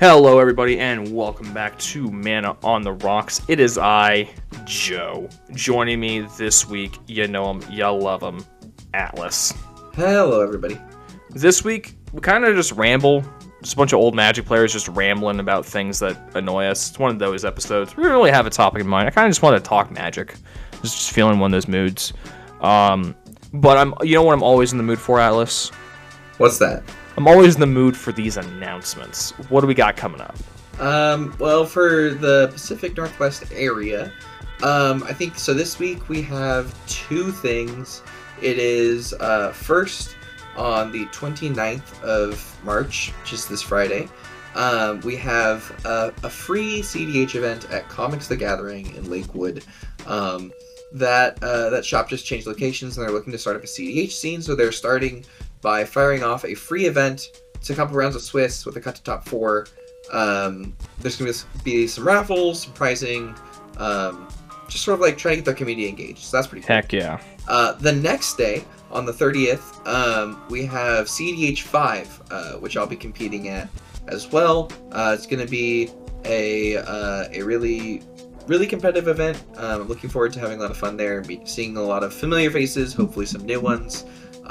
Hello, everybody, and welcome back to Mana on the Rocks. It is I, Joe. Joining me this week, you know him, you love him, Atlas. Hello, everybody. This week, we kind of just ramble. Just a bunch of old Magic players just rambling about things that annoy us. It's one of those episodes. We don't really have a topic in mind. I kind of just want to talk Magic. Just feeling one of those moods. But you know what I'm always in the mood for, Atlas? What's that? I'm always in the mood for these announcements. What do we got coming up? Well, for the Pacific Northwest area, I think so. This week we have two things. It is first on the 29th of March, just this Friday. We have a free CDH event at Comics the Gathering in Lakewood. That shop just changed locations and they're looking to start up a CDH scene, so they're starting by firing off a free event. It's a couple rounds of Swiss with a cut to top 4. There's going to be some raffles, some pricing, just sort of like trying to get the community engaged. So that's pretty cool. Heck yeah. The next day, on the 30th, we have CDH 5, which I'll be competing at as well. It's going to be a really competitive event. I'm looking forward to having a lot of fun there, seeing a lot of familiar faces, hopefully some new ones,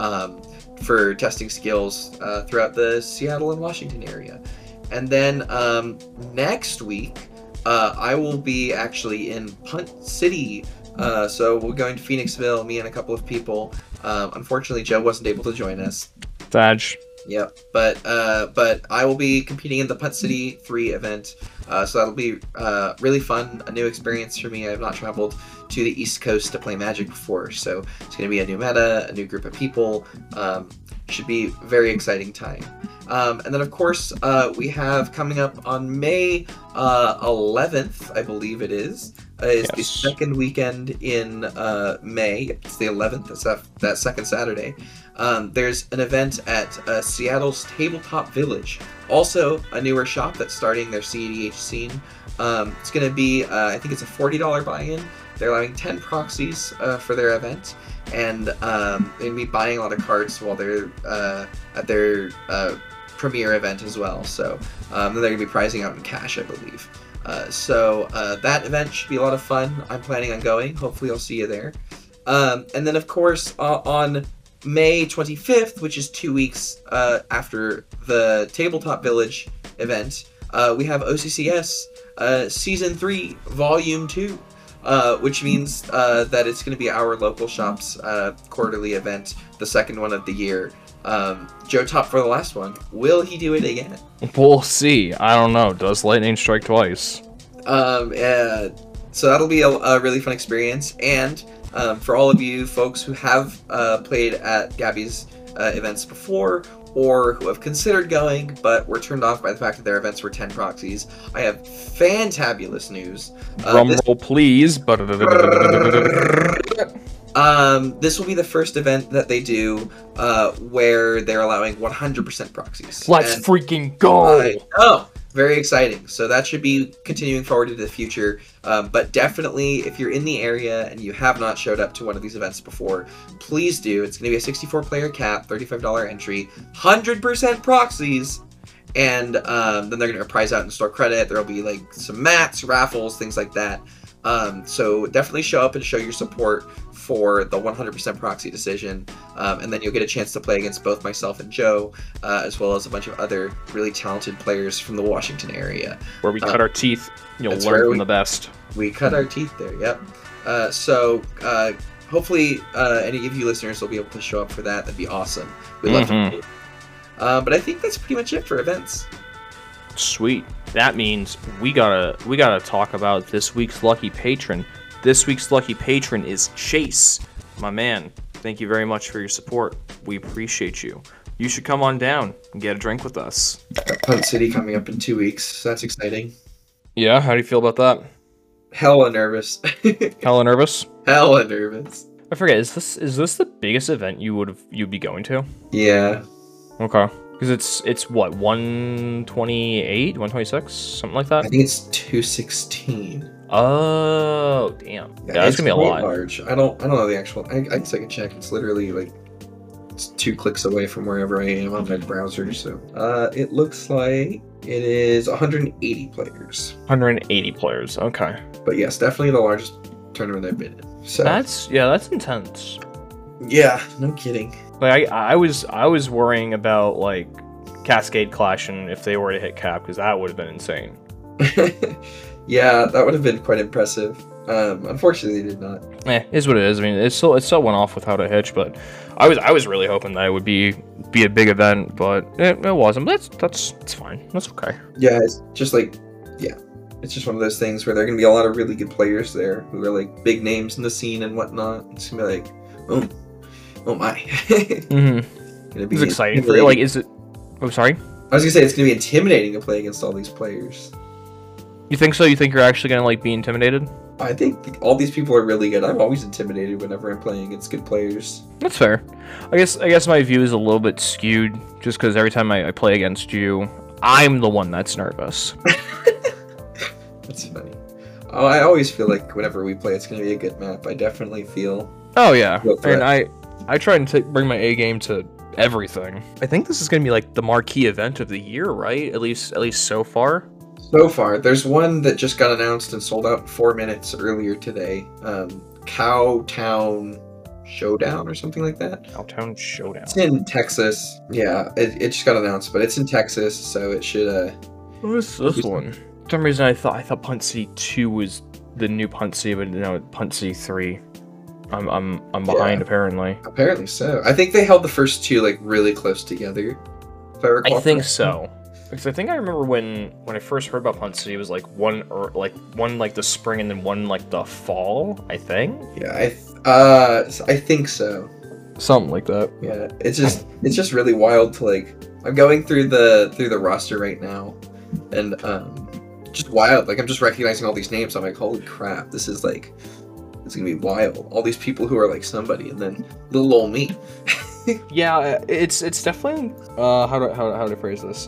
for testing skills throughout the Seattle and Washington area. And then next week, I will be actually in Punt City. So we're going to Phoenixville, me and a couple of people. Unfortunately, Joe wasn't able to join us. Fudge. Yep, but I will be competing in the Punt City 3 event, so that'll be really fun, a new experience for me. I have not traveled to the East Coast to play Magic before, so it's going to be a new meta, a new group of people. Should be a very exciting time. And then, of course, we have coming up on May 11th, I believe it is the second weekend in May. It's the 11th, it's that second Saturday. There's an event at Seattle's Tabletop Village. Also, a newer shop that's starting their CEDH scene. It's going to be, I think it's a $40 buy-in. They're allowing 10 proxies for their event. And they're going to be buying a lot of cards while they're at their premiere event as well. So then they're going to be pricing out in cash, I believe. So that event should be a lot of fun. I'm planning on going. Hopefully I'll see you there. And then, of course, on May 25th, which is 2 weeks after the Tabletop Village event, we have OCCS Season 3, Volume 2, which means that it's going to be our local shop's quarterly event, the second one of the year. Joe topped for the last one. Will he do it again? We'll see. I don't know. Does lightning strike twice? So that'll be a really fun experience. And for all of you folks who have played at Gabby's events before, or who have considered going but were turned off by the fact that their events were 10 proxies, I have fantabulous news. Roll, please. This will be the first event that they do where they're allowing 100% proxies. Let's freaking go! Oh, very exciting. So that should be continuing forward into the future. But definitely, if you're in the area and you have not showed up to one of these events before, please do. It's going to be a 64-player cap, $35 entry, 100% proxies, and then they're going to prize out in store credit. There'll be like some mats, raffles, things like that. So definitely show up and show your support for the 100% proxy decision, and then you'll get a chance to play against both myself and Joe, as well as a bunch of other really talented players from the Washington area. Where we cut our teeth, you'll learn from the best. We cut our teeth there, yep. So hopefully any of you listeners will be able to show up for that. That'd be awesome. We'd love to meet. But I think that's pretty much it for events. Sweet. That means we gotta talk about this week's lucky patron. This week's lucky patron is Chase, my man. Thank you very much for your support. We appreciate you. You should come on down and get a drink with us. Got Punt City coming up in 2 weeks. So that's exciting. Yeah, how do you feel about that? Hella nervous. Hella nervous? Hella nervous. I forget. Is this the biggest event you'd be going to? Yeah. Okay. Because it's what, 128, 126, something like that. I think it's 216. Oh, damn. Yeah, that's gonna be a lot. Large. I don't know the actual. I guess I can check. It's literally like It's 2 clicks away from wherever I am on my browser. So it looks like it is 180 players. 180 players. Okay. But yes, definitely the largest tournament I've been in. So That's intense. yeah, no kidding. Like I was worrying about like Cascade clashing if they were to hit cap, because that would have been insane. Yeah, that would have been quite impressive. Unfortunately, they did not. Is what it is. I mean, it still went off without a hitch, but I was really hoping that it would be a big event, but it wasn't. But that's fine. That's okay. Yeah, it's just like, yeah, it's just one of those things where there are gonna be a lot of really good players there who are like big names in the scene and whatnot. It's gonna be like, oh my. Mm-hmm. Gonna be It's exciting for like. Is it? Oh, sorry. I was gonna say it's gonna be intimidating to play against all these players. You think so? You think you're actually gonna like be intimidated? I think all these people are really good. I'm always intimidated whenever I'm playing against good players. That's fair. I guess my view is a little bit skewed, just because every time I play against you, I'm the one that's nervous. That's funny. Oh, I always feel like whenever we play, it's gonna be a good map. I definitely feel. Oh yeah, And I try and bring my A game to everything. I think this is gonna be like the marquee event of the year, right? At least so far. So far, there's one that just got announced and sold out in 4 minutes earlier today. Cowtown Showdown or something like that. Cowtown Showdown. It's in Texas. Yeah, it just got announced, but it's in Texas, so it should. What is this one? For some reason, I thought Punt City 2 was the new Punt City, but no, Punt City 3. I'm behind, apparently. Apparently so. I think they held the first 2 like really close together. If I recall. I think so. Because I think I remember when I first heard about Punt City, it was like one the spring and then one like the fall, I think. Yeah, I think so. Something like that. Yeah, it's just really wild to like. I'm going through the roster right now, and just wild. Like I'm just recognizing all these names. I'm like, holy crap, this is like, it's gonna be wild. All these people who are like somebody, and then little old me. Yeah, it's definitely how to phrase this.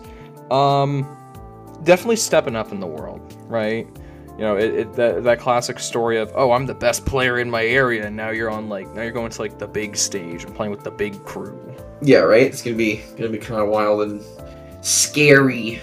Definitely stepping up in the world, right? You know, that classic story of, oh, I'm the best player in my area, and now you're going to like the big stage and playing with the big crew. Yeah, right. It's gonna be kind of wild and scary.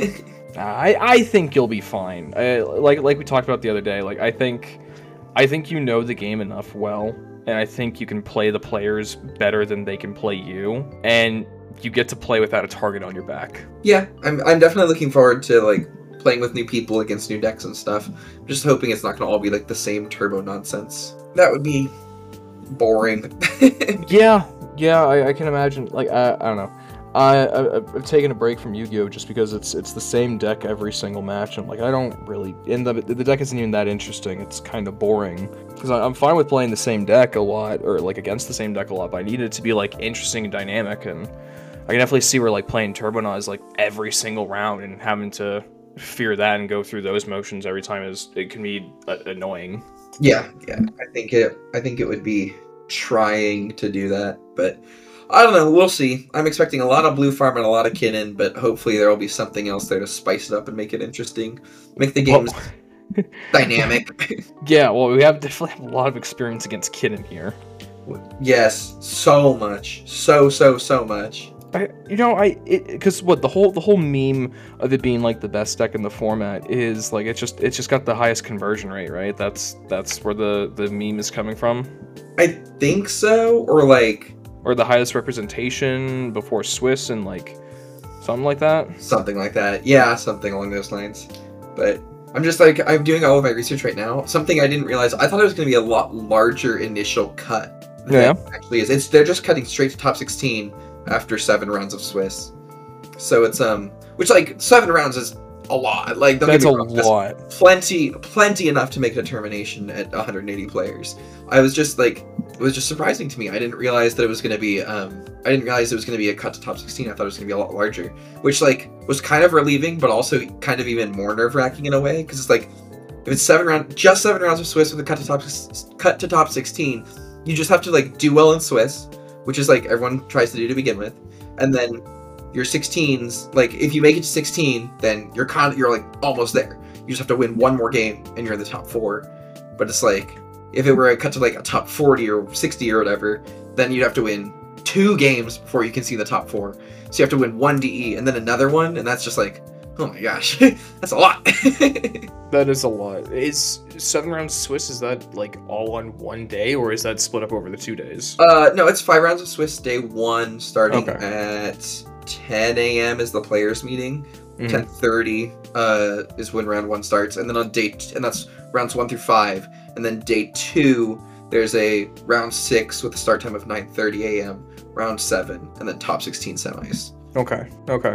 I think you'll be fine. Like we talked about the other day. Like I think you know the game enough well, and I think you can play the players better than they can play you, and you get to play without a target on your back. Yeah, I'm definitely looking forward to like playing with new people against new decks and stuff. I'm just hoping it's not gonna all be like the same turbo nonsense. That would be boring. Yeah, I can imagine. Like I don't know. I've taken a break from Yu-Gi-Oh just because it's the same deck every single match. And like I don't really, the deck isn't even that interesting. It's kind of boring because I'm fine with playing the same deck a lot or like against the same deck a lot, but I need it to be like interesting and dynamic. And I can definitely see where like playing Turbonaut like every single round and having to fear that and go through those motions every time it can be annoying. Yeah. I think it would be trying to do that, but I don't know. We'll see. I'm expecting a lot of Blue Farm and a lot of Kinnan, but hopefully there will be something else there to spice it up and make it interesting, make the games dynamic. Yeah, well, we definitely have a lot of experience against Kinnan here. Yes, so much, so much. Because the whole meme of it being like the best deck in the format is like it's just got the highest conversion rate, right? That's where the meme is coming from. I think so, or the highest representation before Swiss and like something like that. Something like that, yeah, something along those lines. But I'm just like I'm doing all of my research right now. Something I didn't realize. I thought it was going to be a lot larger initial cut. Yeah, actually is. They're just cutting straight to top 16. After 7 rounds of Swiss, so it's which like 7 rounds is a lot. Like that's a lot. Plenty enough to make a determination at 180 players. It was just surprising to me. I didn't realize that it was going to be a cut to top 16. I thought it was going to be a lot larger, which like was kind of relieving, but also kind of even more nerve-wracking in a way because it's like if it's 7 rounds of Swiss with a cut to top 16, you just have to like do well in Swiss, which is like everyone tries to do to begin with, and then your 16s, like if you make it to 16, then you're like almost there. You just have to win one more game and you're in the top 4. But it's like if it were a cut to like a top 40 or 60 or whatever, then you'd have to win 2 games before you can see the top 4. So you have to win 1 DE and then another one, and that's just like, oh my gosh, that's a lot. That is a lot. Is 7 rounds of Swiss, is that like all on one day, or is that split up over the 2 days? No, it's 5 rounds of Swiss day 1, starting Okay. at 10 a.m. is the players' meeting. 10:30 is when round 1 starts, and then on and that's rounds 1 through 5, and then day 2 there's a round 6 with a start time of 9:30 a.m. round 7, and then top 16 semis. Okay.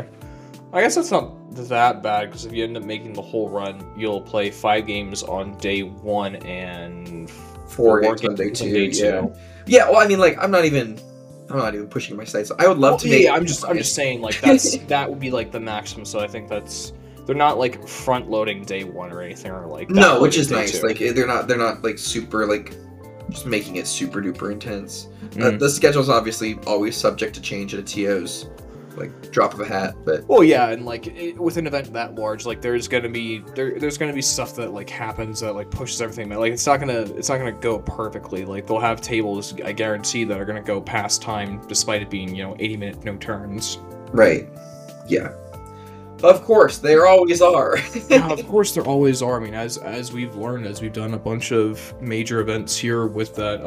I guess that's not that bad, because if you end up making the whole run, you'll play 5 games on day 1 and 4 games on day 2. Yeah. Well, I mean, like, I'm not even pushing my sights. I would love to make. Yeah, I'm just saying, like, that would be like the maximum. So I think they're not like front loading day 1 or anything, or like that. No, which is nice. 2. Like, they're not like super, like, just making it super duper intense. The schedule's obviously always subject to change at a TO's like drop of a hat, but well, yeah, and like with an event that large, like there's gonna be stuff that like happens that like pushes everything back. Like it's not gonna go perfectly. Like they'll have tables, I guarantee, that are gonna go past time despite it being 80-minute no turns. Right. Yeah. Of course, there always are. Yeah, of course there always are. I mean, as we've learned, as we've done a bunch of major events here with that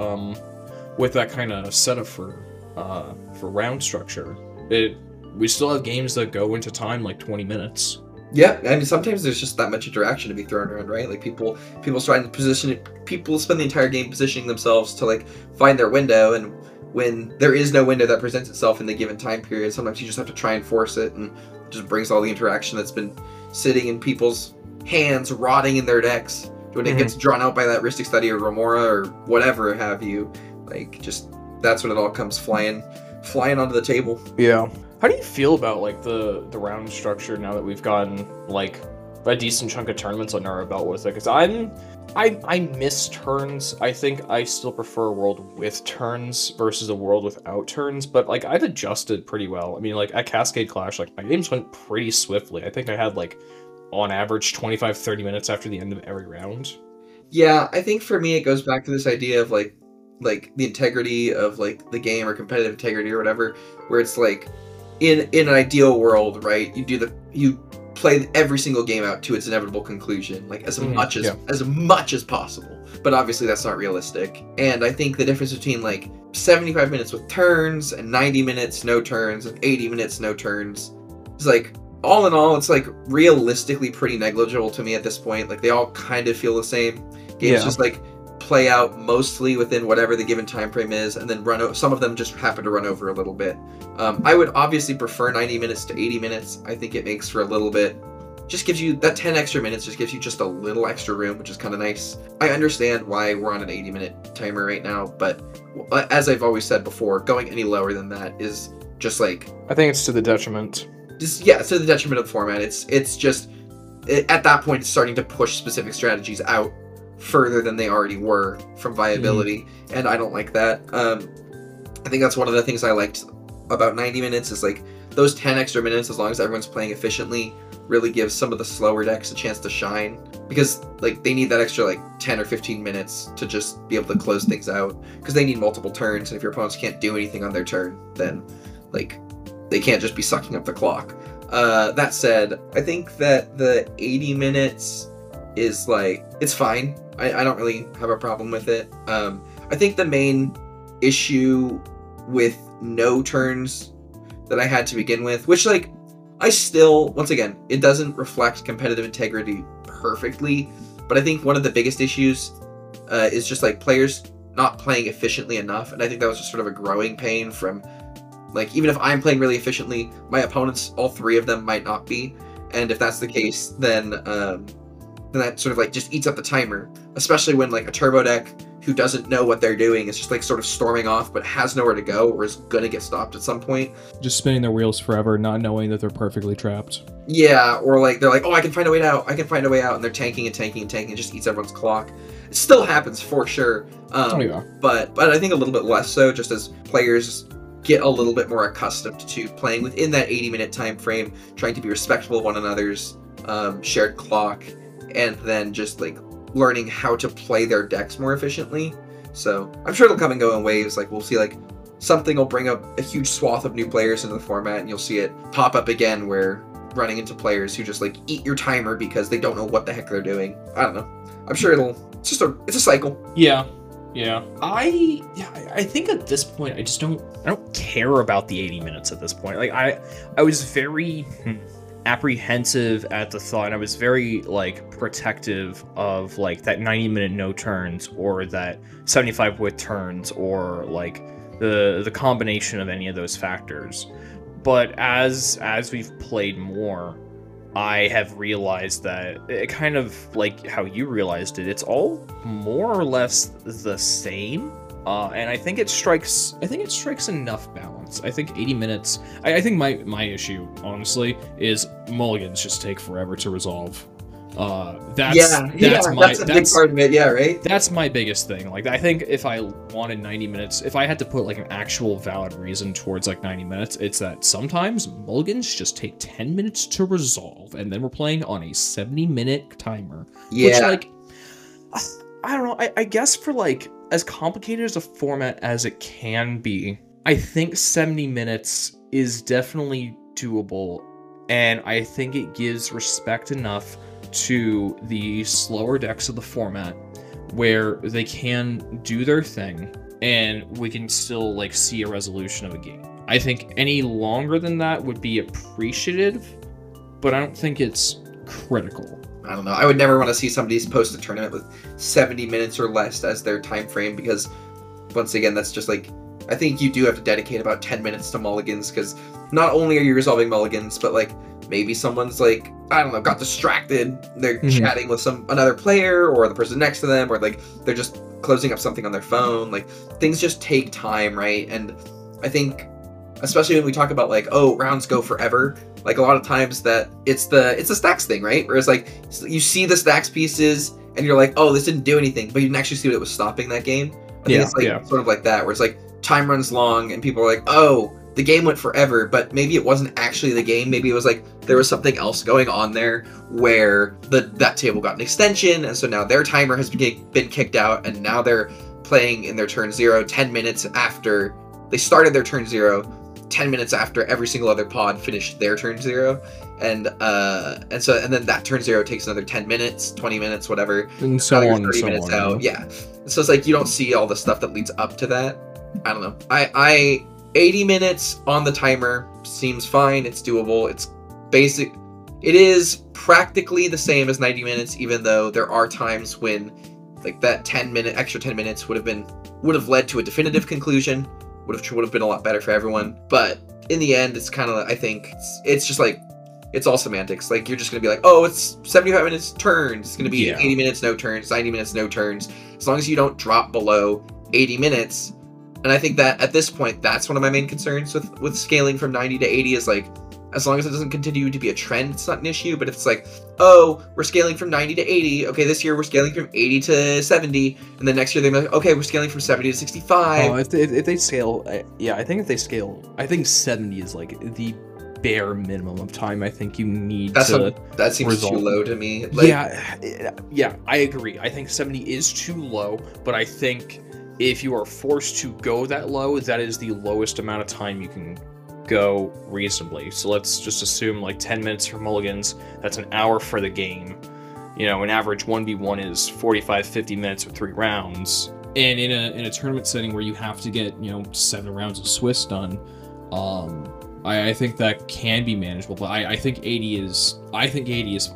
kind of setup for round structure, we still have games that go into time like 20 minutes. Yeah, I mean sometimes there's just that much interaction to be thrown around, right? Like people trying to position it. People spend the entire game positioning themselves to like find their window, and when there is no window that presents itself in the given time period, sometimes you just have to try and force it, and it just brings all the interaction that's been sitting in people's hands, rotting in their decks. When it gets drawn out by that Rhystic Study or Remora or whatever have you, like just that's when it all comes flying onto the table. Yeah. How do you feel about like the round structure now that we've gotten like a decent chunk of tournaments under our belt with it? Because I miss turns. I think I still prefer a world with turns versus a world without turns, but like I've adjusted pretty well. I mean, like at Cascade Clash, like my games went pretty swiftly. I think I had like on average 25-30 minutes after the end of every round. Yeah, I think for me it goes back to this idea of like the integrity of like the game, or competitive integrity or whatever, where it's like in an ideal world, right? You play every single game out to its inevitable conclusion, like as much as possible. But obviously that's not realistic. And I think the difference between like 75 minutes with turns and 90 minutes no turns and 80 minutes no turns is like, all in all, it's like realistically pretty negligible to me at this point. Like they all kind of feel the same. Games just like play out mostly within whatever the given time frame is, and then some of them just happen to run over a little bit. I would obviously prefer 90 minutes to 80 minutes. I think it makes for a little bit, just gives you that 10 extra minutes, just gives you just a little extra room, which is kind of nice. I understand why we're on an 80-minute timer right now, but as I've always said before, going any lower than that is just like, I think it's to the detriment. it's to the detriment of the format. It's just at that point it's starting to push specific strategies out further than they already were from viability, and I don't like that. I think that's one of the things I liked about 90 minutes is like those 10 extra minutes, as long as everyone's playing efficiently, really gives some of the slower decks a chance to shine, because like they need that extra like 10 or 15 minutes to just be able to close things out, because they need multiple turns, and if your opponents can't do anything on their turn, then like they can't just be sucking up the clock. That said, I think that the 80 minutes is like, it's fine. I don't really have a problem with it. I think the main issue with no turns that I had to begin with, which like I still, once again, it doesn't reflect competitive integrity perfectly, but I think one of the biggest issues is just like players not playing efficiently enough, and I think that was just sort of a growing pain from like, even if I'm playing really efficiently, my opponents, all 3 of them, might not be, and if that's the case, then that sort of like just eats up the timer, especially when like a turbo deck who doesn't know what they're doing is just like sort of storming off but has nowhere to go, or is gonna get stopped at some point. Just spinning their wheels forever, not knowing that they're perfectly trapped. Yeah, or like they're like, oh, I can find a way out, and they're tanking, it just eats everyone's clock. It still happens for sure, but I think a little bit less so, just as players get a little bit more accustomed to playing within that 80-minute time frame, trying to be respectful of one another's shared clock, and then just like learning how to play their decks more efficiently. So I'm sure it'll come and go in waves. Like we'll see like something will bring up a huge swath of new players into the format, and you'll see it pop up again where running into players who just like eat your timer because they don't know what the heck they're doing. I don't know. I'm sure it's a cycle. Yeah. I think at this point I don't care about the 80 minutes at this point. Like I was very apprehensive at the thought, and I was very like protective of like that 90-minute no turns or that 75 with turns or like the combination of any of those factors. But as we've played more, I have realized that it kind of like how you realized it, it's all more or less the same. And I think it strikes enough balance. I think 80 minutes, I think my issue, honestly, is mulligans just take forever to resolve. That's a big part of it, yeah, right? That's my biggest thing. Like, I think if I wanted 90 minutes, if I had to put like an actual valid reason towards like 90 minutes, it's that sometimes mulligans just take 10 minutes to resolve, and then we're playing on a 70-minute timer. Yeah. Which, like, I don't know, I guess for like, as complicated as a format as it can be, I think 70 minutes is definitely doable, and I think it gives respect enough to the slower decks of the format where they can do their thing and we can still like see a resolution of a game. I think any longer than that would be appreciative, but I don't think it's critical. I don't know. I would never want to see somebody's post a tournament with 70 minutes or less as their time frame, because once again, that's just like, I think you do have to dedicate about 10 minutes to mulligans, because not only are you resolving mulligans, but like maybe someone's like, I don't know, got distracted, they're chatting with another player or the person next to them, or like they're just closing up something on their phone. Like, things just take time, right? And I think especially when we talk about like, oh, rounds go forever, like a lot of times that it's the stacks thing, right? Whereas like you see the stacks pieces and you're like, oh, this didn't do anything, but you didn't actually see what it was stopping that game. I think it's like sort of like that, where it's like time runs long and people are like, oh, the game went forever, but maybe it wasn't actually the game. Maybe it was like there was something else going on there where that table got an extension, and so now their timer has been kicked out, and now they're playing in their turn 0 10 minutes after they started their turn 0, 10 minutes after every single other pod finished their turn 0, and then that turn 0 takes another 10 minutes, 20 minutes, whatever, and so on, 30 minutes out. Yeah, so it's like you don't see all the stuff that leads up to that. I don't know. I 80 minutes on the timer seems fine. It's doable. It's basic. It is practically the same as 90 minutes, even though there are times when like that extra 10 minutes would have led to a definitive conclusion, would have been a lot better for everyone. But in the end, it's kind of, I think it's just like, it's all semantics. Like, you're just going to be like, oh, it's 75 minutes turns. It's going to be 80 minutes, no turns, 90 minutes, no turns. As long as you don't drop below 80 minutes. And I think that at this point, that's one of my main concerns with scaling from 90 to 80 is like, as long as it doesn't continue to be a trend, it's not an issue. But if it's like, oh, we're scaling from 90 to 80. Okay, this year we're scaling from 80 to 70. And then next year they're like, okay, we're scaling from 70 to 65. Oh, if they scale, I think if they scale, I think 70 is like the bare minimum of time I think you need that seems resolve. Too low to me. Like, yeah, I agree. I think 70 is too low, but I think if you are forced to go that low, that is the lowest amount of time you can go reasonably. So let's just assume like 10 minutes for mulligans, that's an hour for the game. You know, an average 1v1 is 45-50 minutes with 3 rounds. And in a tournament setting where you have to get, 7 rounds of Swiss done, I think that can be manageable. But I think 80 is fine. I think it is.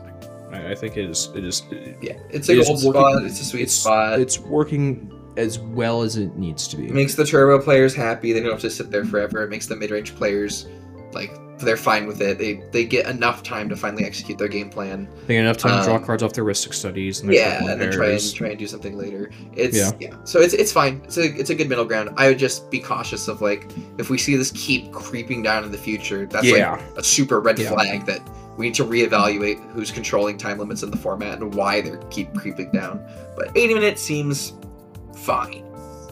Yeah, it's a gold spot. It's a sweet spot. It's working as well as it needs to be. It makes the turbo players happy. They don't have to sit there forever. It makes the mid-range players, like, they're fine with it. They get enough time to finally execute their game plan. They get enough time to draw cards off their Ristic studies. And then try and do something later. So it's fine. It's a good middle ground. I would just be cautious of, like, if we see this keep creeping down in the future, that's like a super red flag that we need to reevaluate who's controlling time limits in the format and why they keep creeping down. But 80 minutes seems fine.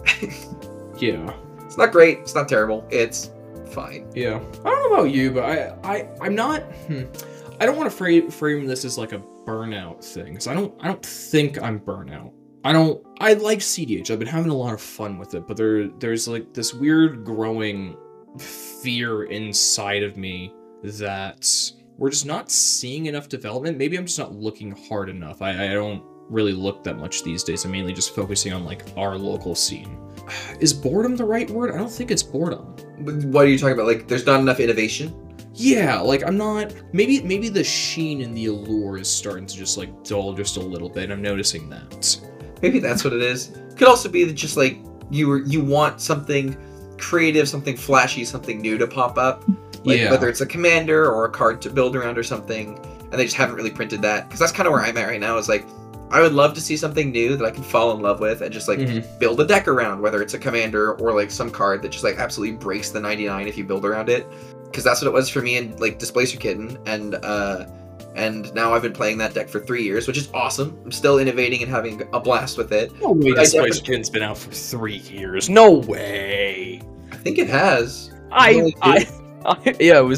It's not great. It's not terrible. It's fine. Yeah. I don't know about you, but I'm not. I don't want to frame this as like a burnout thing, because I don't think I'm burnout. I like CDH. I've been having a lot of fun with it, but there's like this weird growing fear inside of me that we're just not seeing enough development. Maybe I'm just not looking hard enough. I don't really look that much these days. I'm mainly just focusing on like our local scene. Is boredom the right word? I don't think it's boredom. What are you talking about? Like, there's not enough innovation? Yeah, like I'm not. Maybe the sheen and the allure is starting to just like dull just a little bit. I'm noticing that. Maybe that's what it is. Could also be that just like you want something creative, something flashy, something new to pop up. Like, Yeah. whether it's a commander or a card to build around or something, and they just haven't really printed that. Because that's kind of where I'm at right now. Is like, I would love to see something new that I can fall in love with and just like build a deck around, whether it's a commander or like some card that just like absolutely breaks the 99 if you build around it. Because that's what it was for me in like Displacer Kitten, and now I've been playing that deck for 3 years, which is awesome. I'm still innovating and having a blast with it. No way, But I Displacer Kitten's been out for 3 years. No way. I think it has. Yeah, it was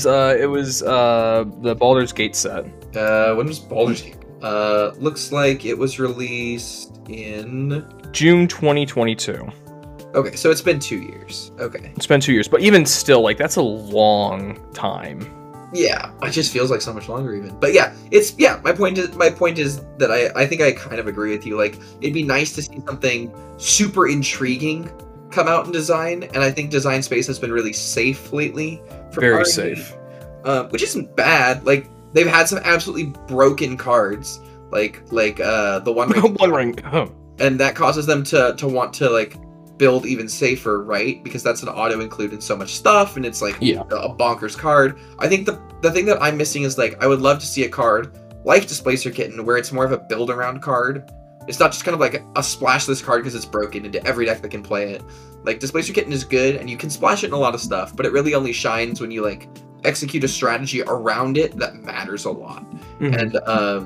the Baldur's Gate set. When was Baldur's Gate? Looks like it was released in June 2022. Okay, so it's been 2 years. Okay. It's been 2 years, but even still, like, that's a long time. Yeah, it just feels like so much longer even. But yeah, my point is that I think I kind of agree with you. Like, it'd be nice to see something super intriguing come out in design, and I think Design Space has been really safe lately. Very R&D, safe. which isn't bad. Like, they've had some absolutely broken cards, like the One Ring. One Ring. Huh. And that causes them to want to like build even safer, right? Because that's an auto include in so much stuff, and it's like a bonkers card. I think the thing that I'm missing is like, I would love to see a card like Displacer Kitten where it's more of a build around card. It's not just kind of like a splash this card because it's broken into every deck that can play it. Like, Displacer Kitten is good and you can splash it in a lot of stuff, but it really only shines when you like execute a strategy around it that matters a lot. And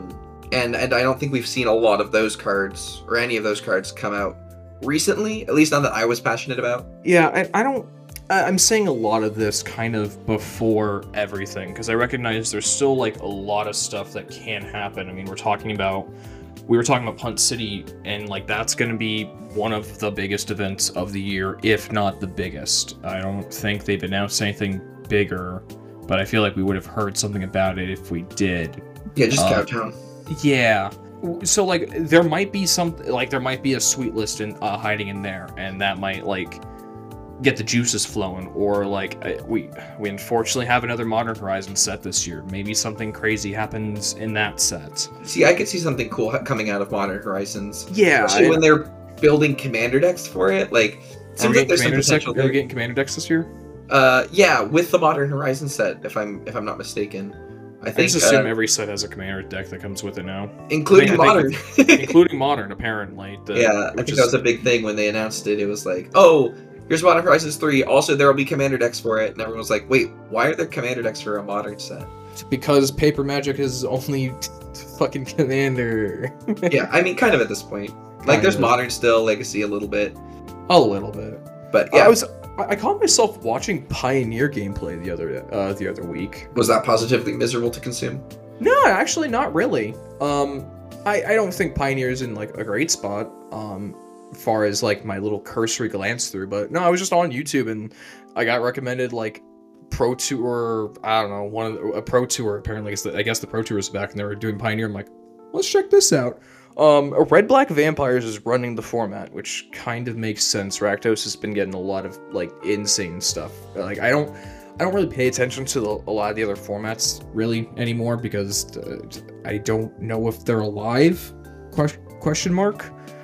I don't think we've seen a lot of those cards or any of those cards come out recently, at least none that I was passionate about. Yeah, I'm saying a lot of this kind of before everything, because I recognize there's still like a lot of stuff that can happen. I mean, we were talking about Punt City, and like that's going to be one of the biggest events of the year, if not the biggest. I don't think they've announced anything bigger, but I feel like we would have heard something about it if we did. Yeah, just Cowtown. Yeah. So like there might be a sweet list in hiding in there, and that might like get the juices flowing. Or like we unfortunately have another Modern Horizons set this year. Maybe something crazy happens in that set. See, I could see something cool coming out of Modern Horizons. Yeah, especially when they're building commander decks for it. Like, seems like there's some potential. Are we getting commander decks this year? Yeah, with the Modern Horizons set, if I'm not mistaken. I think I just assume every set has a commander deck that comes with it now, including Modern. Including Modern, apparently. I think that was a big thing when they announced it. It was like, oh, here's Modern Horizons 3. Also, there will be commander decks for it, and everyone was like, wait, why are there commander decks for a Modern set? Because Paper Magic is only fucking commander. Yeah, I mean, kind of at this point. Like, there's Modern still, Legacy a little bit. A little bit. But yeah. I caught myself watching Pioneer gameplay the other week. Was that positively miserable to consume? No, actually not really. I don't think Pioneer's in like a great spot, as far as like my little cursory glance through, but no, I was just on YouTube and I got recommended like Pro Tour, I don't know, a Pro Tour apparently. I guess the Pro Tour is back and they were doing Pioneer. I'm like, let's check this out. Red Black Vampires is running the format, which kind of makes sense. Rakdos has been getting a lot of like insane stuff. Like I don't really pay attention to a lot of the other formats really anymore because I don't know if they're alive. Question mark.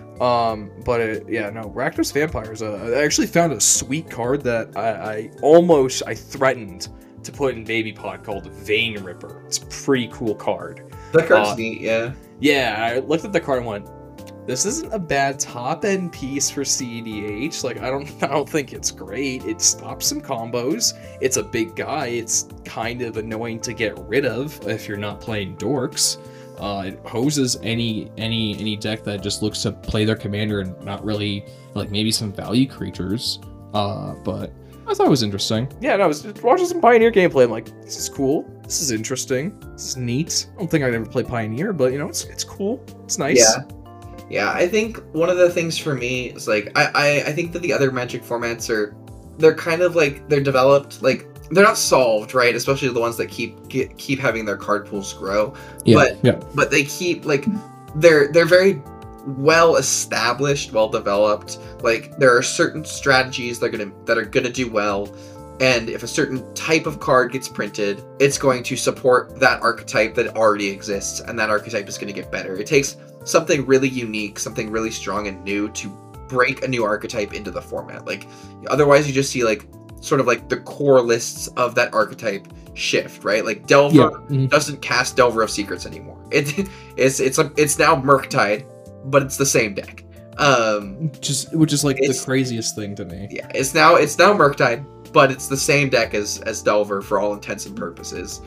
Yeah, no, Rakdos Vampires. I actually found a sweet card that I threatened to put in Baby Pod called Vein Ripper. It's a pretty cool card. That card's neat, yeah. Yeah, I looked at the card and went, this isn't a bad top-end piece for CEDH. Like, I don't think it's great. It stops some combos. It's a big guy. It's kind of annoying to get rid of if you're not playing Dorks. It hoses any deck that just looks to play their commander and not really, like, maybe some value creatures. But I thought it was interesting. Yeah, no, I was watching some Pioneer gameplay. I'm like, this is cool. This is interesting. This is neat. I don't think I'd ever play Pioneer, but, you know, it's cool. It's nice. Yeah. Yeah, I think one of the things for me is like I think that the other Magic formats they're kind of like they're developed, like they're not solved, right? Especially the ones that keep having their card pools grow. But they keep like they're very well established, well developed. Like there are certain strategies that are gonna do well. And if a certain type of card gets printed, it's going to support that archetype that already exists, and that archetype is going to get better. It takes something really unique, something really strong and new to break a new archetype into the format. Like, otherwise you just see like sort of like the core lists of that archetype shift, right? Like Delver doesn't cast Delver of Secrets anymore. It's now Murktide, but it's the same deck. Which is like the craziest thing to me. Yeah, it's now Murktide, but it's the same deck as Delver for all intents and purposes.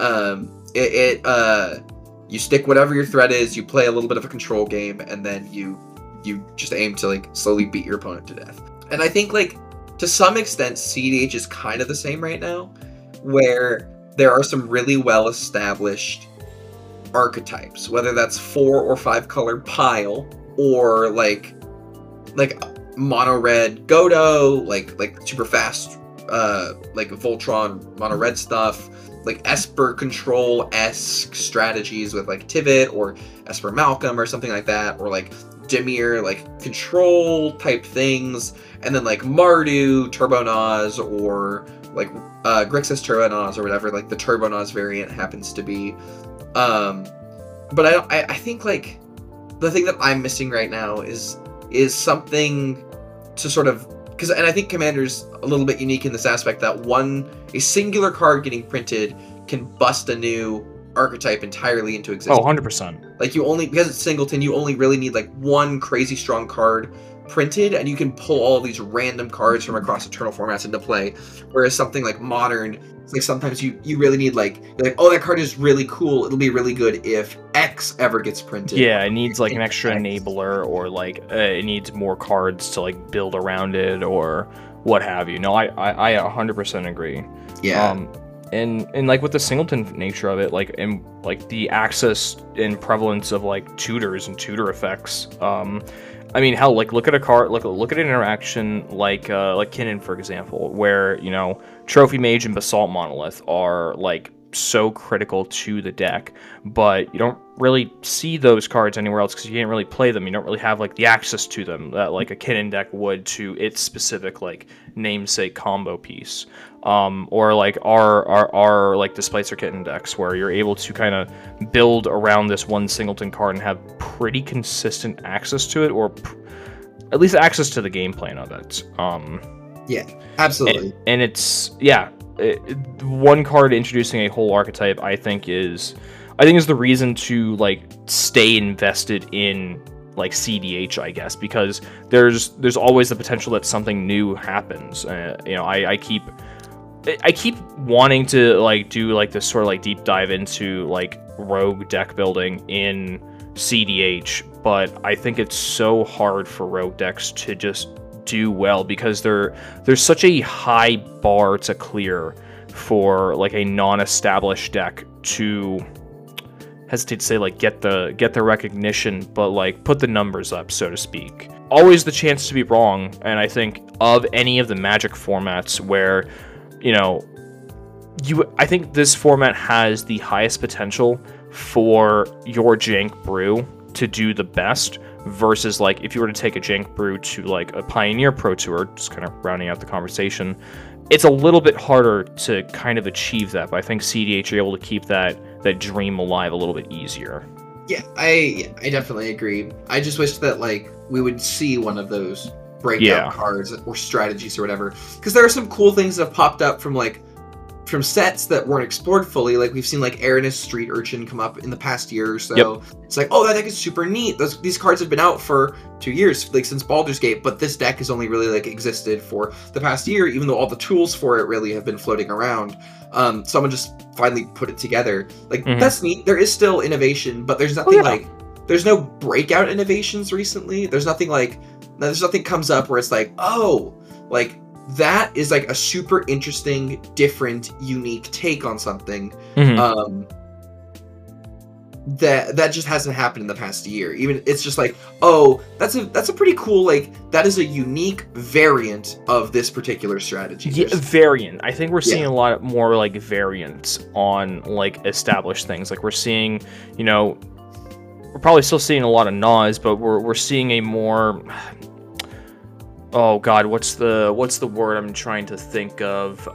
You stick whatever your threat is, you play a little bit of a control game, and then you just aim to like slowly beat your opponent to death. And I think like to some extent CDH is kind of the same right now, where there are some really well established archetypes, whether that's 4 or 5 color Pile, or like mono red Godo, like super fast like Voltron mono red stuff, like Esper Control-esque strategies with like Tivit or Esper Malcolm or something like that, or like Dimir like control type things, and then like Mardu Turbonaz, or like Grixis Turbonaz, or whatever like the Turbonaz variant happens to be. But I think like the thing that I'm missing right now is something to sort of, and I think Commander's a little bit unique in this aspect that a singular card getting printed can bust a new archetype entirely into existence. Oh, 100%. Like because it's Singleton, you only really need like one crazy strong card printed, and you can pull all these random cards from across Eternal formats into play. Whereas something like Modern, like sometimes you really need like oh, that card is really cool, it'll be really good if X ever gets printed. Yeah, it needs like an extra enabler, or like it needs more cards to like build around it, or what have you. No, I 100% agree. Yeah. And like with the Singleton nature of it, like and like the access and prevalence of like tutors and tutor effects. I mean, hell, like look at a card, look at an interaction like Kinnan, for example, where Trophy Mage and Basalt Monolith are like so critical to the deck, but you don't really see those cards anywhere else because you can't really play them. You don't really have like the access to them that like a Kinnan deck would to its specific like namesake combo piece, or like our like Displacer Kitten decks, where you're able to kind of build around this one Singleton card and have pretty consistent access to it, or at least access to the game plan of it. Yeah, absolutely. And it's one card introducing a whole archetype, I think is the reason to like stay invested in like CDH, I guess, because there's always the potential that something new happens. I keep wanting to like do like this sort of like deep dive into like rogue deck building in CDH, but I think it's so hard for rogue decks to just do well because there's such a high bar to clear for like a non-established deck to, hesitate to say like get the recognition, but like put the numbers up, so to speak. Always the chance to be wrong, and I think of any of the Magic formats where I think this format has the highest potential for your Jank Brew to do the best, versus like if you were to take a Jank Brew to like a Pioneer Pro Tour, just kind of rounding out the conversation, it's a little bit harder to kind of achieve that, but I think CDH are able to keep that dream alive a little bit easier. Yeah, I definitely agree. I just wish that like we would see one of those breakout cards or strategies or whatever, because there are some cool things that have popped up from sets that weren't explored fully. Like we've seen like Aranis Street Urchin come up in the past year or so. Yep. It's like, oh, that deck is super neat. These cards have been out for 2 years, like since Baldur's Gate, but this deck has only really like existed for the past year, even though all the tools for it really have been floating around. Someone just finally put it together. Like that's neat. There is still innovation, but there's nothing there's no breakout innovations recently. There's nothing comes up where it's like, oh, like that is like a super interesting, different, unique take on something. that just hasn't happened in the past year. Even it's just like, oh, that's a pretty cool, like, that is a unique variant of this particular strategy. Yeah, variant. I think we're seeing a lot more like variants on like established things. Like we're seeing, you know, we're probably still seeing a lot of Nas, but we're seeing a more, oh god, what's the word I'm trying to think of?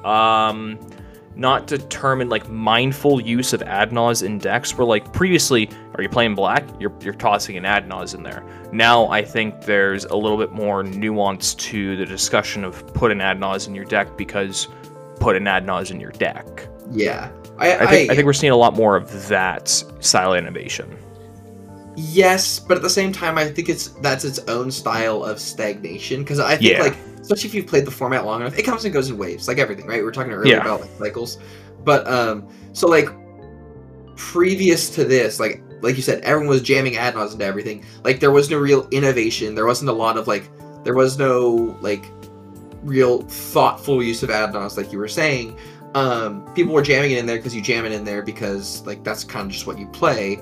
Not determined, like mindful use of Adnaz in decks, where like previously, are you playing black? You're tossing an Adnaz in there. Now I think there's a little bit more nuance to the discussion of put an Adnaz in your deck because put an Adnaz in your deck. Yeah. I think we're seeing a lot more of that style innovation. Yes, but at the same time, I think that's its own style of stagnation, because I think like, especially if you've played the format long enough, it comes and goes in waves, like everything, right? We were talking earlier about like cycles, but so like previous to this, like you said, everyone was jamming Adnaz into everything. Like there was no real innovation. There wasn't a lot of like, there was no like real thoughtful use of Adnaz, like you were saying. People were jamming it in there because you jam it in there because like that's kind of just what you play.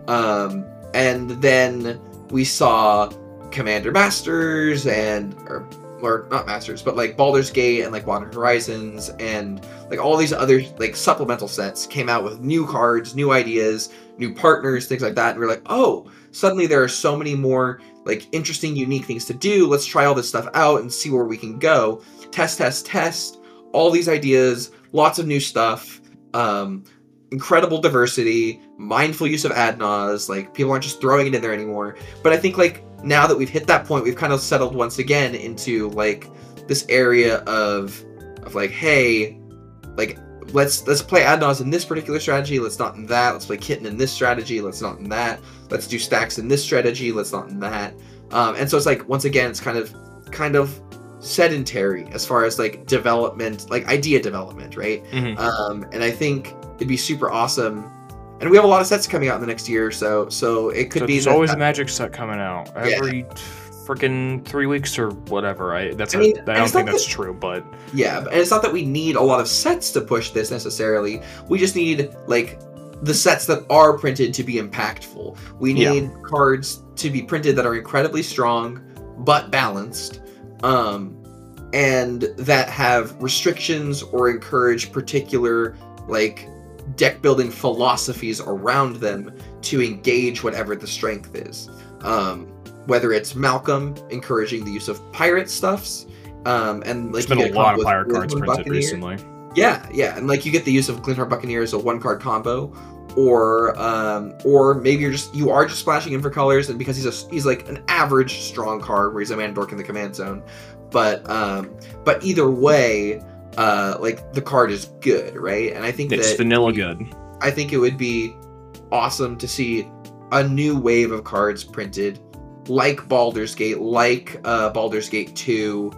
And then we saw Commander Masters or not Masters, but like Baldur's Gate and like Modern Horizons and like all these other like supplemental sets came out with new cards, new ideas, new partners, things like that. And we're like, oh, suddenly there are so many more like interesting, unique things to do. Let's try all this stuff out and see where we can go. Test. All these ideas, lots of new stuff. Incredible diversity, mindful use of Adnaz, like people aren't just throwing it in there anymore. But I think like now that we've hit that point, we've kind of settled once again into like this area of like, hey, like let's play Adnaz in this particular strategy, let's not in that. Let's play Kitten in this strategy, let's not in that. Let's do stacks in this strategy, let's not in that. And so it's like once again, it's kind of sedentary as far as like development, like idea development, right? And I think it'd be super awesome, and we have a lot of sets coming out in the next year or so it could be there's always a Magic set coming out every freaking 3 weeks or whatever. I don't think that's true, but yeah, and it's not that we need a lot of sets to push this necessarily. We just need like the sets that are printed to be impactful. We need cards to be printed that are incredibly strong but balanced, and that have restrictions or encourage particular like deck building philosophies around them to engage whatever the strength is. Whether it's Malcolm encouraging the use of pirate stuffs, and like there's been a lot of pirate cards printed recently. Yeah, and like you get the use of Glinthorn Buccaneer as a 1-card combo, or maybe you are just splashing in for colors, and because he's like an average strong card where he's a mana dork in the command zone, but either way, like the card is good, right? And I think it's vanilla good. I think it would be awesome to see a new wave of cards printed, like Baldur's Gate, like Baldur's Gate 2,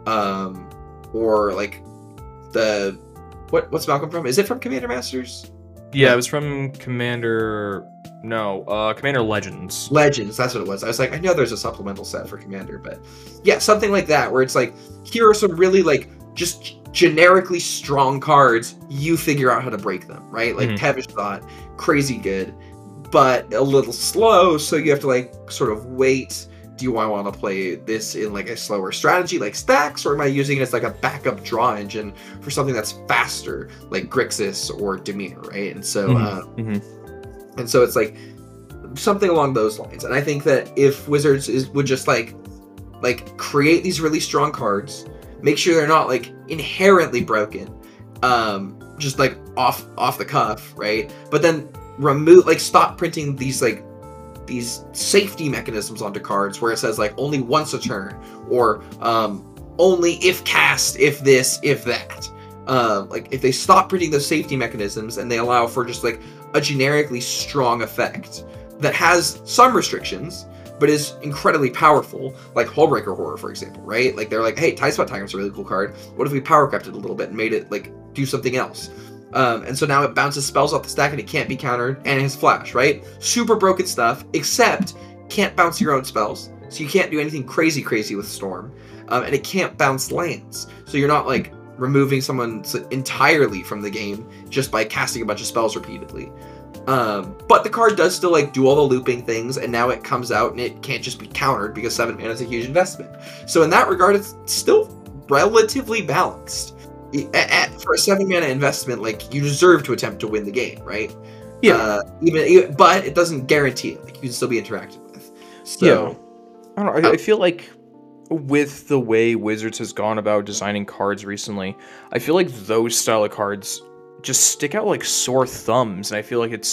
or like what's Malcolm from? Is it from Commander Masters? Yeah, it was from Commander Legends. Legends, that's what it was. I was like, I know there's a supplemental set for Commander, but yeah, something like that, where it's like, here are some really like just generically strong cards, you figure out how to break them, right? Like Tevish Thought, crazy good, but a little slow, so you have to like sort of wait. Do you want to play this in like a slower strategy like Stacks, or am I using it as like a backup draw engine for something that's faster like Grixis or Demeanor, right? And so and so it's like something along those lines. And I think that if Wizards would just like create these really strong cards, make sure they're not like inherently broken, just like off the cuff, right? But then stop printing these safety mechanisms onto cards where it says like only once a turn, or only if cast, if this, if that. Like if they stop printing those safety mechanisms and they allow for just like a generically strong effect that has some restrictions but is incredibly powerful, like Hullbreaker Horror, for example, right? Like they're like, hey, Tidespot Tiger's a really cool card. What if we power crept it a little bit and made it like do something else? And so now it bounces spells off the stack and it can't be countered, and it has flash, right? Super broken stuff, except can't bounce your own spells. So you can't do anything crazy with Storm. And it can't bounce lands. So you're not like removing someone entirely from the game just by casting a bunch of spells repeatedly. But the card does still like do all the looping things, and now it comes out and it can't just be countered because 7 mana is a huge investment. So in that regard, it's still relatively balanced. For a 7 mana investment, like, you deserve to attempt to win the game, right? Yeah. But it doesn't guarantee it. Like, you can still be interacted with. So, yeah. I don't know. I feel like with the way Wizards has gone about designing cards recently, I feel like those style of cards just stick out like sore thumbs, and I feel like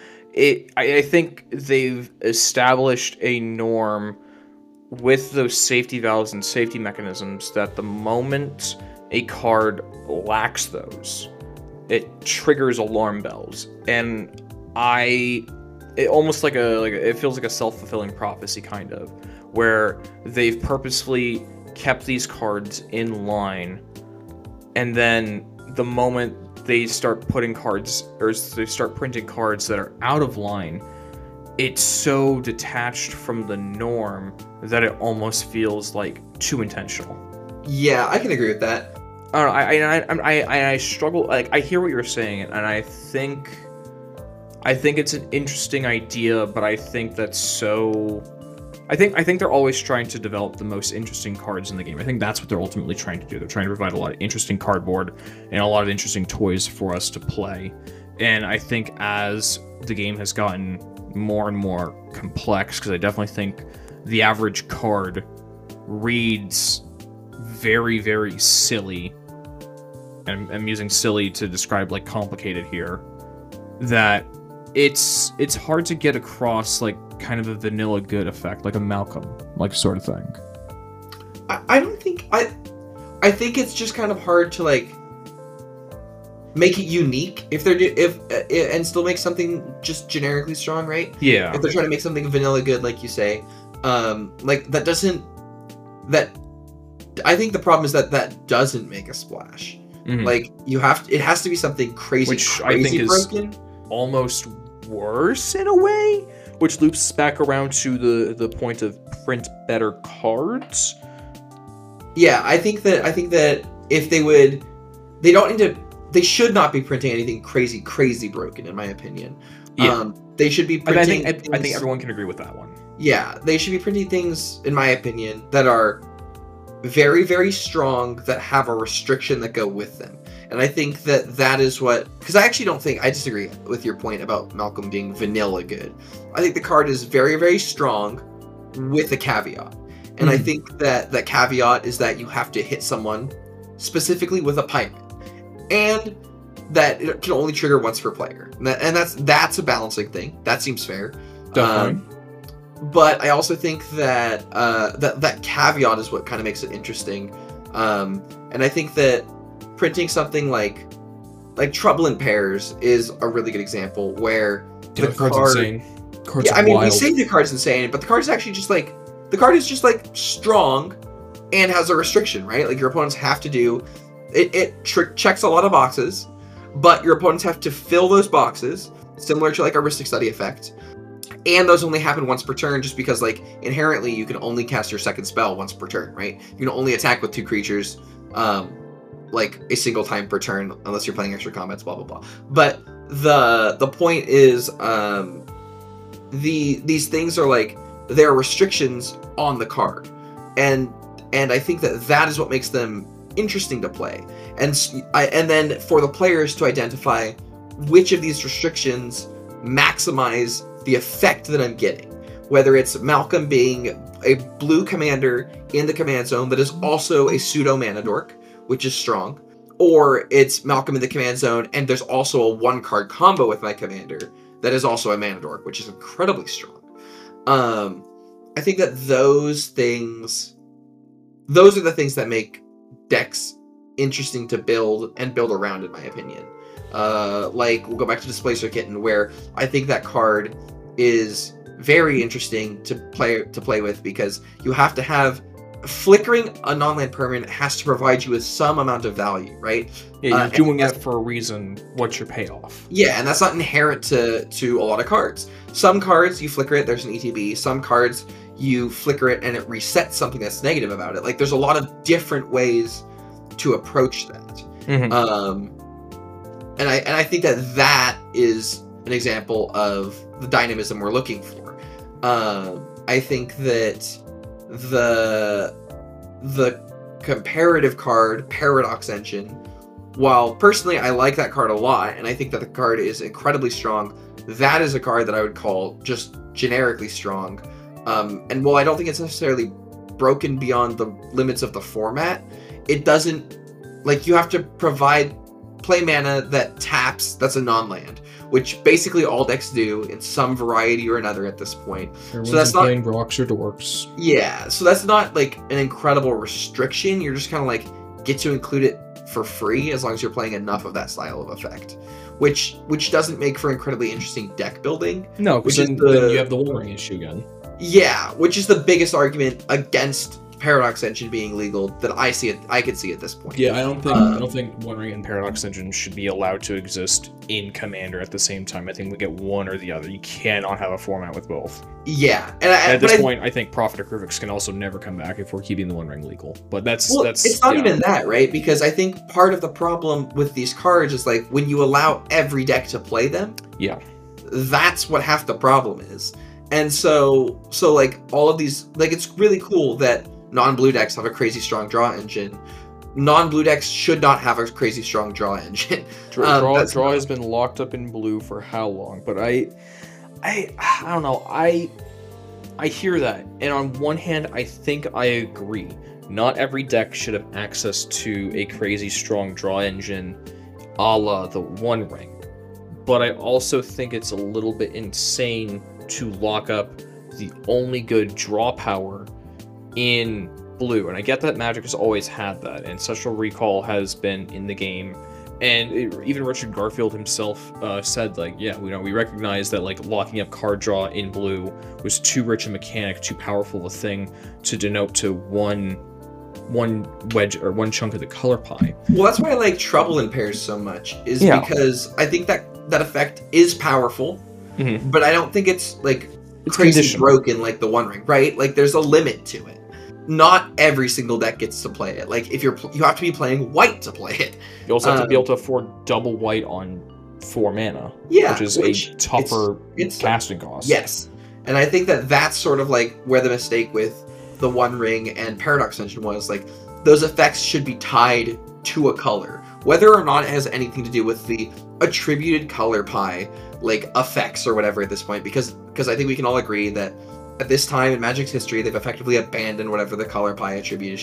I think they've established a norm with those safety valves and safety mechanisms that the moment a card lacks those, it triggers alarm bells, and it almost it feels like a self-fulfilling prophecy kind of, where they've purposefully kept these cards in line, and then the moment they start putting cards, or they start printing cards that are out of line, it's so detached from the norm that it almost feels like too intentional. Yeah, I can agree with that. I don't know. I struggle. Like, I hear what you're saying, and I think it's an interesting idea, but I think that's so. I think they're always trying to develop the most interesting cards in the game. I think that's what they're ultimately trying to do. They're trying to provide a lot of interesting cardboard and a lot of interesting toys for us to play. And I think as the game has gotten more and more complex, because I definitely think the average card reads very, very silly, and I'm using silly to describe like complicated here, that it's hard to get across like kind of a vanilla good effect, like a Malcolm like sort of thing. I don't think I think it's just kind of hard to like make it unique and still make something just generically strong, right? Yeah. If they're trying to make something vanilla good, like you say, like that doesn't. That I think the problem is that doesn't make a splash. Mm-hmm. Like it has to be something crazy, which I think broken. Is almost worse in a way, which loops back around to the point of print better cards. Yeah, I think that if they should not be printing anything crazy broken, in my opinion. Yeah. They should be printing. I think everyone can agree with that one. Yeah, they should be printing things, in my opinion, that are very, very strong, that have a restriction that go with them. And I think that is what... Because I disagree with your point about Malcolm being vanilla good. I think the card is very, very strong with a caveat. And I think that caveat is that you have to hit someone specifically with a pirate. And that it can only trigger once per player. And that's a balancing thing. That seems fair. Definitely. But I also think that that caveat is what kind of makes it interesting. And I think that printing something like Trouble in Pairs is a really good example where the card's insane. We say the card's insane, but the card is actually just like strong and has a restriction, right? Like, your opponents have to do it checks a lot of boxes, but your opponents have to fill those boxes, similar to like a Rhystic Study effect. And those only happen once per turn, just because, like, inherently you can only cast your second spell once per turn, right? You can only attack with 2 creatures, like, a single time per turn, unless you're playing extra combats, blah, blah, blah. But the point is, these things are, like, there are restrictions on the card. And I think that is what makes them interesting to play. And then for the players to identify which of these restrictions maximize the effect that I'm getting, whether it's Malcolm being a blue commander in the command zone that is also a pseudo mana dork, which is strong, or it's Malcolm in the command zone and there's also a 1-card combo with my commander that is also a mana dork, which is incredibly strong. I think that those are the things that make decks interesting to build around, in my opinion. Like, we'll go back to Displacer Kitten, where I think that card is very interesting to play with, because you have to have flickering a non-land permanent has to provide you with some amount of value, right? Yeah, you're doing it for a reason. What's your payoff? Yeah, and that's not inherent to a lot of cards. Some cards, you flicker it, there's an ETB. Some cards, you flicker it and it resets something that's negative about it. Like, there's a lot of different ways to approach that. Mm-hmm. And I think that is an example of the dynamism we're looking for. I think that the comparative card, Paradox Engine, while personally I like that card a lot, and I think that the card is incredibly strong, that is a card that I would call just generically strong. And while I don't think it's necessarily broken beyond the limits of the format, it doesn't, like, you have to play mana that taps, that's a non-land, which basically all decks do in some variety or another at this point. So that's not playing rocks or dorks. Yeah, so that's not like an incredible restriction. You're just kind of like get to include it for free as long as you're playing enough of that style of effect, which doesn't make for incredibly interesting deck building. No, because then you have the One Ring issue again. Yeah, which is the biggest argument against Paradox Engine being legal that I could see at this point. Yeah, I don't think One Ring and Paradox Engine should be allowed to exist in Commander at the same time. I think we get one or the other. You cannot have a format with both. Yeah, and at this point, I think Prophet of Kruvix can also never come back if we're keeping the One Ring legal. But that's it's not even that, right? Because I think part of the problem with these cards is like when you allow every deck to play them. Yeah, that's what half the problem is. And so like all of these, like, it's really cool that non-blue decks have a crazy strong draw engine. Non-blue decks should not have a crazy strong draw engine. Draw has been locked up in blue for how long? But I don't know. I hear that, and on one hand, I think I agree. Not every deck should have access to a crazy strong draw engine, a la the One Ring. But I also think it's a little bit insane to lock up the only good draw power in blue, and I get that Magic has always had that, and Ancestral Recall has been in the game, and even Richard Garfield himself said, like, yeah, we recognize that, like, locking up card draw in blue was too rich a mechanic, too powerful a thing to denote to one wedge or one chunk of the color pie. Well, that's why I like Trouble in Pairs so much, is because I think that effect is powerful, but I don't think it's like crazy broken like the One Ring, right? Like, there's a limit to it. Not every single deck gets to play it. Like, if you have to be playing white to play it. You also have to be able to afford double white on 4 mana, which is a tougher casting cost. Yes, and I think that that's sort of like where the mistake with the One Ring and Paradox Engine was. Like, those effects should be tied to a color, whether or not it has anything to do with the attributed color pie, like effects or whatever at this point. Because I think we can all agree that at this time in Magic's history, they've effectively abandoned whatever the color pie